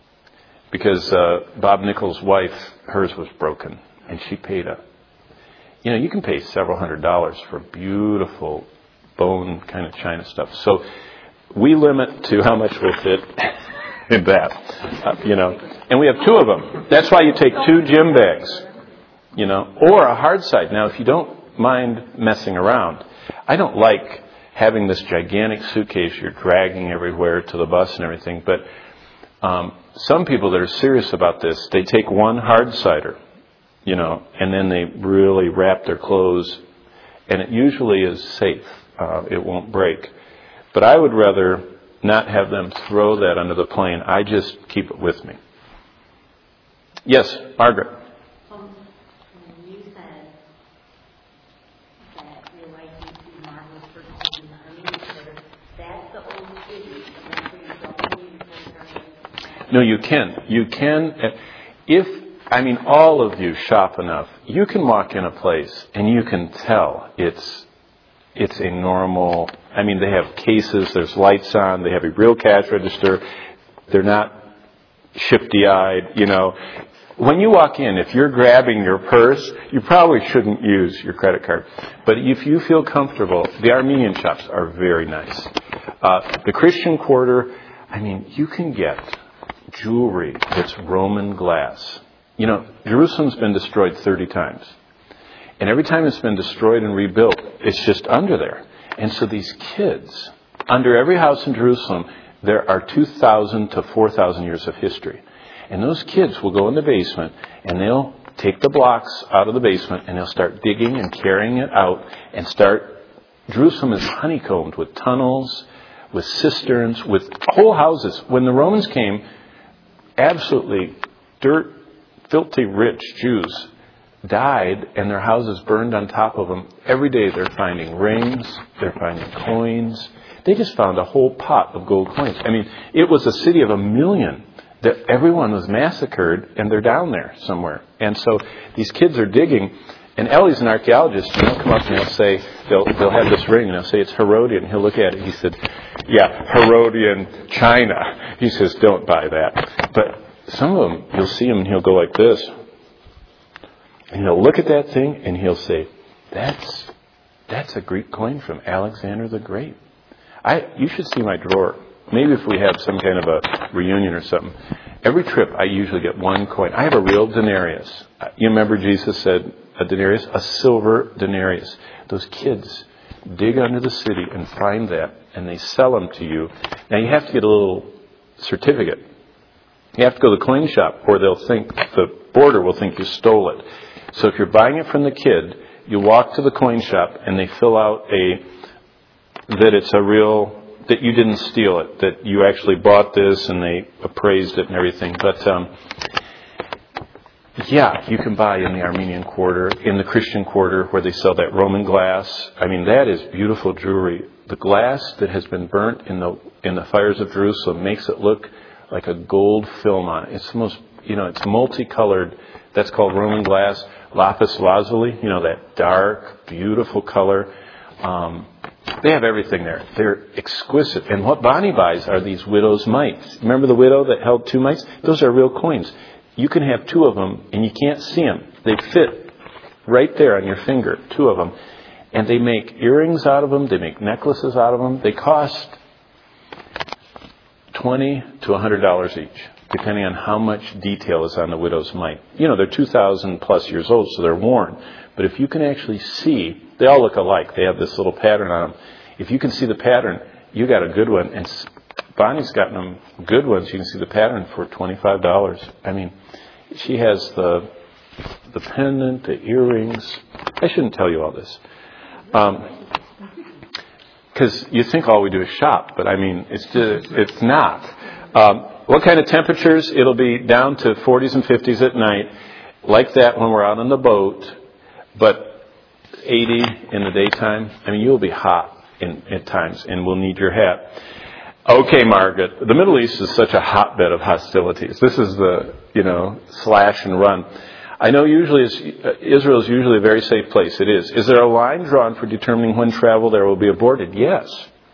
Bob Nichols' wife, hers was broken, and she paid you can pay several $100s for beautiful bone kind of china stuff. So we limit to how much will fit in that, and we have 2 of them. That's why you take 2 gym bags, or a hard side. Now, if you don't mind messing around, I don't like having this gigantic suitcase you're dragging everywhere to the bus and everything, but some people that are serious about this, they take 1 hard cider, and then they really wrap their clothes, and it usually is safe. It won't break. But I would rather not have them throw that under the plane. I just keep it with me. Yes, Margaret. You said that your wife used to be marvelous for taking the Armenian, that's the old city, and that's where you don't need to. No, you can. You can. All of you shop enough. You can walk in a place and you can tell it's a normal. They have cases. There's lights on. They have a real cash register. They're not shifty-eyed. When you walk in, if you're grabbing your purse, you probably shouldn't use your credit card. But if you feel comfortable, the Armenian shops are very nice. The Christian Quarter, you can get jewelry that's Roman glass. Jerusalem's been destroyed 30 times. And every time it's been destroyed and rebuilt, it's just under there. And so these kids, under every house in Jerusalem, there are 2,000 to 4,000 years of history. And those kids will go in the basement, and they'll take the blocks out of the basement, and they'll start digging and carrying it out, and Jerusalem is honeycombed with tunnels, with cisterns, with whole houses. When the Romans came, absolutely filthy rich Jews died, and their houses burned on top of them. Every day they're finding rings, they're finding coins. They just found a whole pot of gold coins. It was a city of 1 million. Everyone was massacred, and they're down there somewhere. And so these kids are digging, and Ellie's an archaeologist, and he'll come up and he'll say, they'll have this ring, and they'll say, it's Herodian. He'll look at it, he said, yeah, Herodian China. He says, don't buy that. But some of them, you'll see him, and he'll go like this. And he'll look at that thing, and he'll say, that's a Greek coin from Alexander the Great. You should see my drawer. Maybe if we have some kind of a reunion or something. Every trip, I usually get 1 coin. I have a real denarius. You remember Jesus said a denarius? A silver denarius. Those kids dig under the city and find that, and they sell them to you. Now, you have to get a little certificate. You have to go to the coin shop, or the border will think you stole it. So if you're buying it from the kid, you walk to the coin shop, and they fill out that it's a real, that you didn't steal it, that you actually bought this, and they appraised it and everything. But you can buy in the Armenian Quarter, in the Christian Quarter, where they sell that Roman glass. that is beautiful jewelry. The glass that has been burnt in the fires of Jerusalem makes it look like a gold film on it. It's the most, it's multicolored. That's called Roman glass. Lapis lazuli, that dark, beautiful color. They have everything there. They're exquisite. And what Bonnie buys are these widow's mites. Remember the widow that held 2 mites? Those are real coins. You can have 2 of them, and you can't see them. They fit right there on your finger, 2 of them. And they make earrings out of them. They make necklaces out of them. They cost $20 to $100 each. depending on how much detail is on the widow's mite. You know, they're 2,000 plus years old, so they're worn. But if you can actually see, they all look alike. They have this little pattern on them. If you can see the pattern, you got a good one. And Bonnie's gotten them good ones. You can see the pattern for $25. I mean, she has the pendant, the earrings. I shouldn't tell you all this. Because you think all we do is shop, but I mean, it's not. What kind of temperatures? It'll be down to 40s and 50s at night, like that when we're out on the boat, but 80 in the daytime. I mean, you'll be hot at times, and we'll need your hat. Okay, Margaret, the Middle East is such a hotbed of hostilities. This is the, slash and run. I know Israel is usually a very safe place. It is. Is there a line drawn for determining when travel there will be aborted? Yes.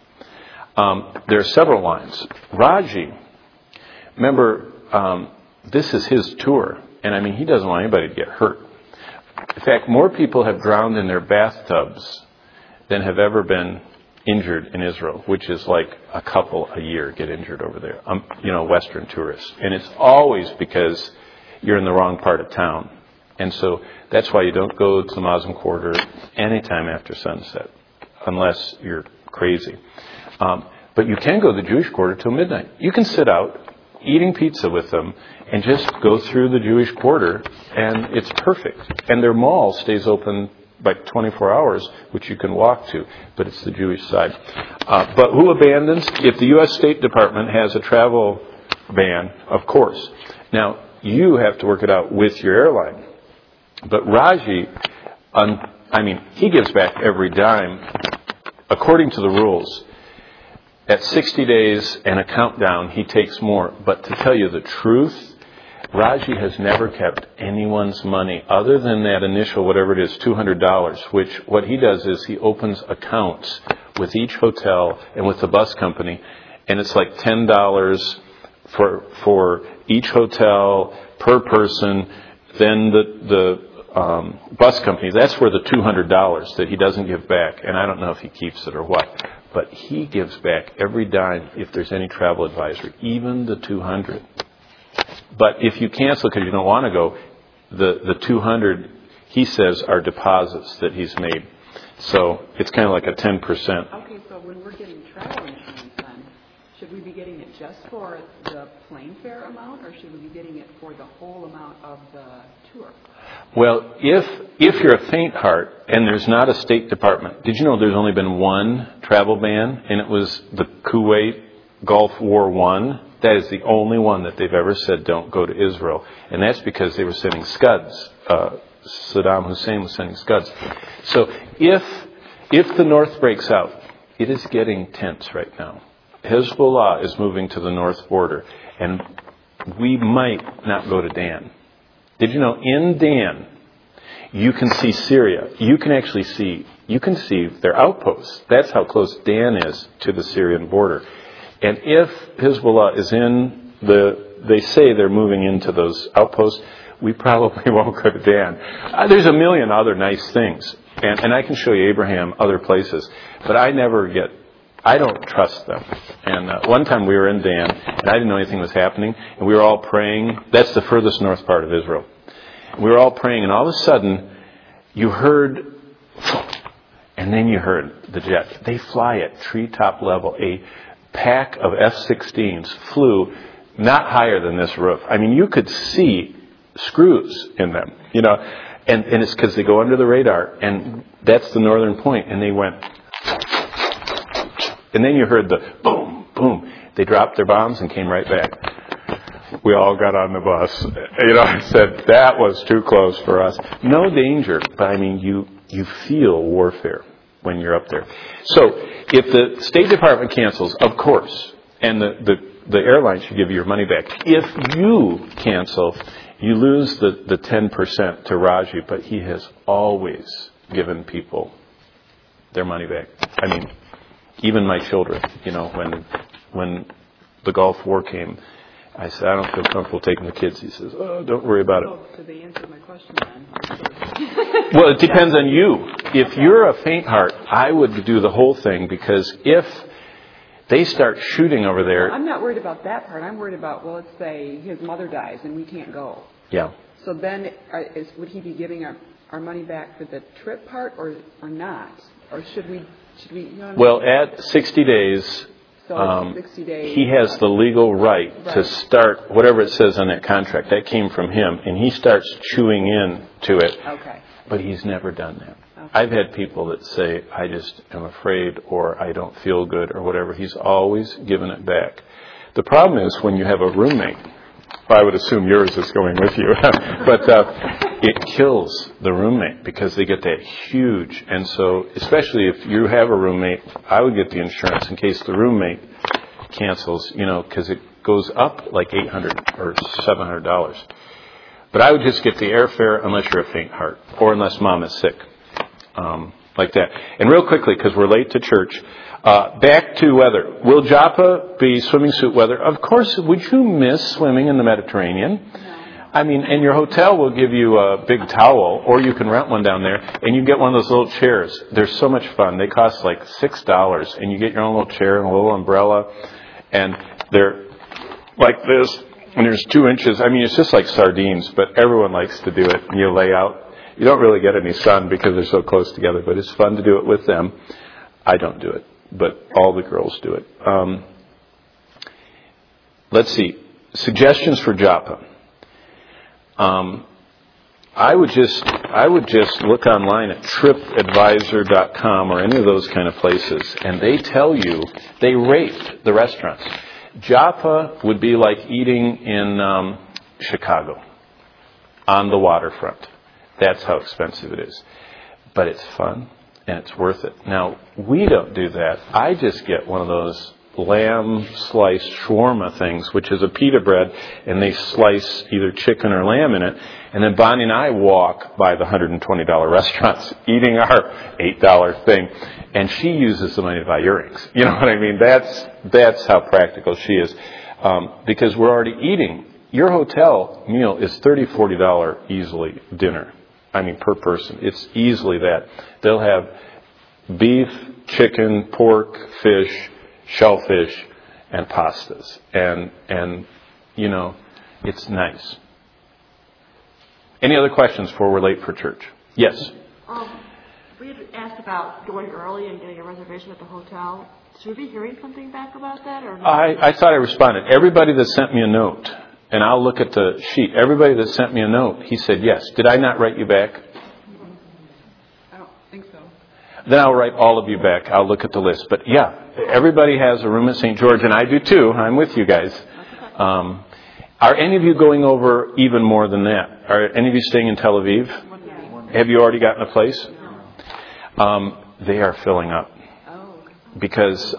There are several lines. Raji, remember, this is his tour. And I mean, he doesn't want anybody to get hurt. In fact, more people have drowned in their bathtubs than have ever been injured in Israel, which is like a couple a year get injured over there. Western tourists. And it's always because you're in the wrong part of town. And so that's why you don't go to the Muslim quarter anytime after sunset, unless you're crazy. But you can go to the Jewish quarter till midnight. You can sit out eating pizza with them and just go through the Jewish quarter, and it's perfect. And their mall stays open by 24 hours, which you can walk to, but it's the Jewish side. But who abandons? If the U.S. State Department has a travel ban, of course. Now, you have to work it out with your airline. But Raji, he gives back every dime according to the rules. At 60 days and a countdown, he takes more. But to tell you the truth, Raji has never kept anyone's money other than that initial, whatever it is, $200, which what he does is he opens accounts with each hotel and with the bus company, and it's like $10 for each hotel per person. Then the bus company, that's where the $200 that he doesn't give back, and I don't know if he keeps it or what, but he gives back every dime if there's any travel advisory, even the $200. But if you cancel because you don't want to go, the $200, he says, are deposits that he's made. So it's kind of like a 10%. Okay, so when we're getting travel insurance then, should we be getting it just for the plane fare amount, or should we be getting it for the whole amount of the tour? Well, if you're a faint heart and there's not a State Department, did you know there's only been one travel ban, and it was the Kuwait Gulf War I? That is the only one that they've ever said don't go to Israel, and that's because they were sending Scuds. Saddam Hussein was sending Scuds. So if the North breaks out, it is getting tense right now. Hezbollah is moving to the north border, and we might not go to Dan. Did you know in Dan, you can see Syria. You can see their outposts. That's how close Dan is to the Syrian border. And if Hezbollah is they say they're moving into those outposts, we probably won't go to Dan. There's a million other nice things. And I can show you Abraham, other places. But I don't trust them. And one time we were in Dan, and I didn't know anything was happening, and we were all praying. That's the furthest north part of Israel. We were all praying, and all of a sudden, you heard, and then you heard the jets. They fly at treetop level. A pack of F-16s flew not higher than this roof. I mean, you could see screws in them, and it's because they go under the radar, and that's the northern point, and they went, and then you heard the boom, boom. They dropped their bombs and came right back. We all got on the bus. I said, that was too close for us. No danger, but I mean, you feel warfare when you're up there. So, if the State Department cancels, of course, and the airline should give you your money back. If you cancel, you lose the 10% to Raji, but he has always given people their money back. I mean, even my children, when the Gulf War came, I said, I don't feel comfortable taking the kids. He says, oh, don't worry about it. So they answered my question then. Well, it depends on you. If you're a faint heart, I would do the whole thing, because if They start shooting over there. I'm not worried about that part. I'm worried about, well, let's say his mother dies and we can't go. Yeah. So then would he be giving our money back for the trip part or not? Or should we you know what I mean? At 60 days, So 60 days. he has the legal right to start whatever it says on that contract. That came from him, and he starts chewing into it. Okay. But he's never done that. Okay. I've had people that say, I just am afraid or I don't feel good or whatever. He's always given it back. The problem is when you have a roommate, I would assume yours is going with you, but it kills the roommate because they get that huge. And so, especially if you have a roommate, I would get the insurance in case the roommate cancels, because it goes up like $800 or $700. But I would just get the airfare unless you're a faint heart or unless mom is sick, like that. And real quickly, because we're late to church, back to weather. Will Joppa be swimming suit weather? Of course. Would you miss swimming in the Mediterranean? No. I mean, and your hotel will give you a big towel, or you can rent one down there, and you get one of those little chairs. They're so much fun. They cost like $6, and you get your own little chair and a little umbrella, and they're like this, and there's 2 inches. I mean, it's just like sardines, but everyone likes to do it, and you lay out. You don't really get any sun because they're so close together, but it's fun to do it with them. I don't do it, but all the girls do it. Let's see. Suggestions for Joppa. I would just look online at TripAdvisor.com or any of those kind of places, and they tell you, they rate the restaurants. Joppa would be like eating in Chicago on the waterfront. That's how expensive it is. But it's fun, and it's worth it. Now, we don't do that. I just get one of those lamb sliced shawarma things, which is a pita bread, and they slice either chicken or lamb in it. And then Bonnie and I walk by the $120 restaurants eating our $8 thing. And she uses the money to buy earrings. You know what I mean? That's how practical she is. Because we're already eating. Your hotel meal is $30, $40 easily dinner. I mean, per person. It's easily that. They'll have beef, chicken, pork, fish, shellfish, and pastas. And it's nice. Any other questions before we're late for church? Yes? We had asked about going early and getting a reservation at the hotel. Should we be hearing something back about that? Or I thought I responded. Everybody that sent me a note, and I'll look at the sheet, everybody that sent me a note, he said yes. Did I not write you back? I don't think so. Then I'll write all of you back. I'll look at the list. But yeah, everybody has a room at St. George, and I do too. I'm with you guys. Are any of you going over even more than that? Are any of you staying in Tel Aviv? Have you already gotten a place? They are filling up. Because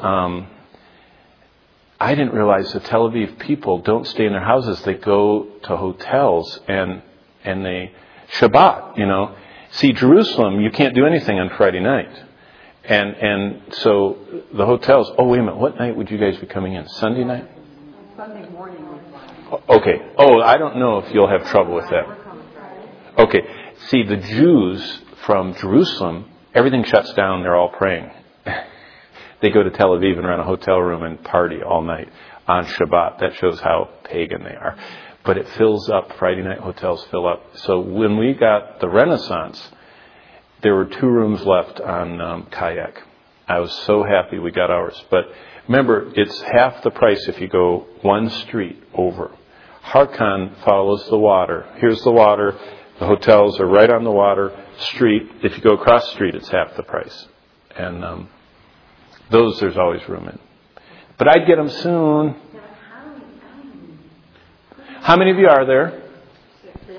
I didn't realize the Tel Aviv people don't stay in their houses. They go to hotels and they Shabbat, See, Jerusalem, you can't do anything on Friday night. And so the hotels, wait a minute, what night would you guys be coming in? Sunday night? Sunday morning was fine. Okay. I don't know if you'll have trouble with that. Okay. See, the Jews from Jerusalem, everything shuts down. They're all praying. They go to Tel Aviv and rent a hotel room and party all night on Shabbat. That shows how pagan they are. But it fills up. Friday night hotels fill up. So when we got the Renaissance, there were 2 rooms left on Kayak. I was so happy we got ours. But remember, it's half the price if you go one street over. Harkan follows the water. Here's the water. The hotels are right on the water. Street. If you go across the street, it's half the price. And those there's always room in. But I'd get them soon. How many of you are there? 6.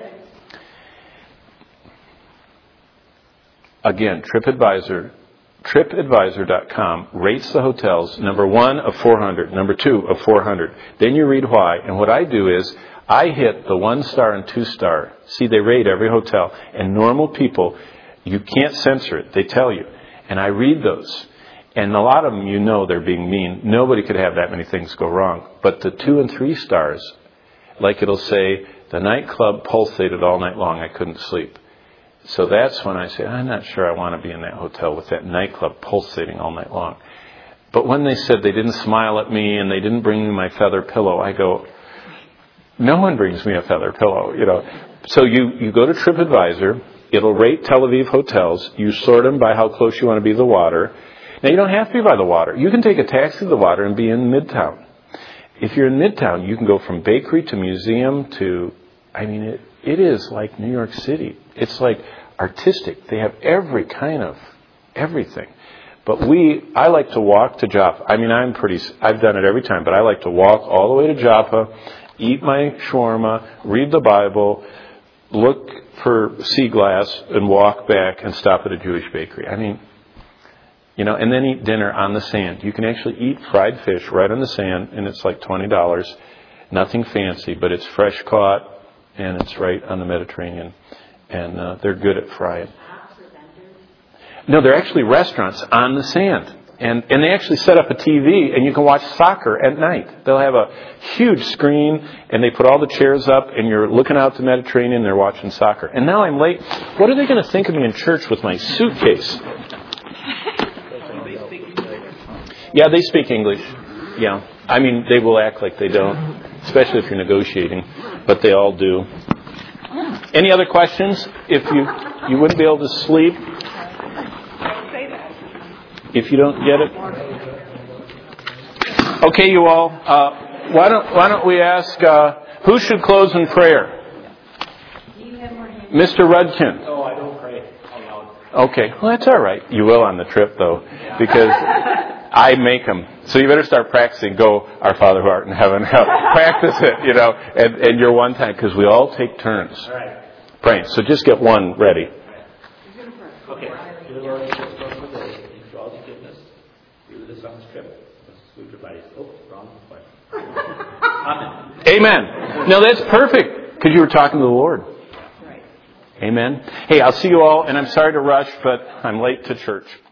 Again, TripAdvisor.com rates the hotels number 1 of 400, number 2 of 400. Then you read why. And what I do is I hit the 1-star and 2-star. See, they rate every hotel. And normal people, you can't censor it. They tell you. And I read those. And a lot of them, they're being mean. Nobody could have that many things go wrong. But the 2 and 3 stars, like it'll say, the nightclub pulsated all night long. I couldn't sleep. So that's when I say, I'm not sure I want to be in that hotel with that nightclub pulsating all night long. But when they said they didn't smile at me and they didn't bring me my feather pillow, I go, no one brings me a feather pillow, So you go to TripAdvisor. It'll rate Tel Aviv hotels. You sort them by how close you want to be to the water. Now, you don't have to be by the water. You can take a taxi to the water and be in Midtown. If you're in Midtown, you can go from bakery to museum to, it is like New York City. It's like artistic. They have every kind of everything. But I like to walk to Jaffa. I've done it every time, but I like to walk all the way to Jaffa, eat my shawarma, read the Bible, look for sea glass, and walk back and stop at a Jewish bakery. And then eat dinner on the sand. You can actually eat fried fish right on the sand, and it's like $20. Nothing fancy, but it's fresh caught, and it's right on the Mediterranean. And they're good at frying. No, they're actually restaurants on the sand. And they actually set up a TV, and you can watch soccer at night. They'll have a huge screen, and they put all the chairs up, and you're looking out the Mediterranean, and they're watching soccer. And now I'm late. What are they going to think of me in church with my suitcase? Yeah, they speak English. Yeah. They will act like they don't, especially if you're negotiating, but they all do. Any other questions? If you wouldn't be able to sleep, if you don't get it. Okay, you all. Why don't we ask who should close in prayer? Mr. Rudkin. No, I don't pray. Okay, well that's all right. You will on the trip though, because I make them. So you better start practicing. Go, Our Father who art in heaven. Practice it, and your one time, because we all take turns praying. So just get one ready. Okay. Dear Lord, just for the day, thank you for all the goodness. Be with us on this trip. Let's sweep your bodies. Oh, wrong way. Amen. Amen. No, that's perfect, because you were talking to the Lord. Amen. Hey, I'll see you all, and I'm sorry to rush, but I'm late to church.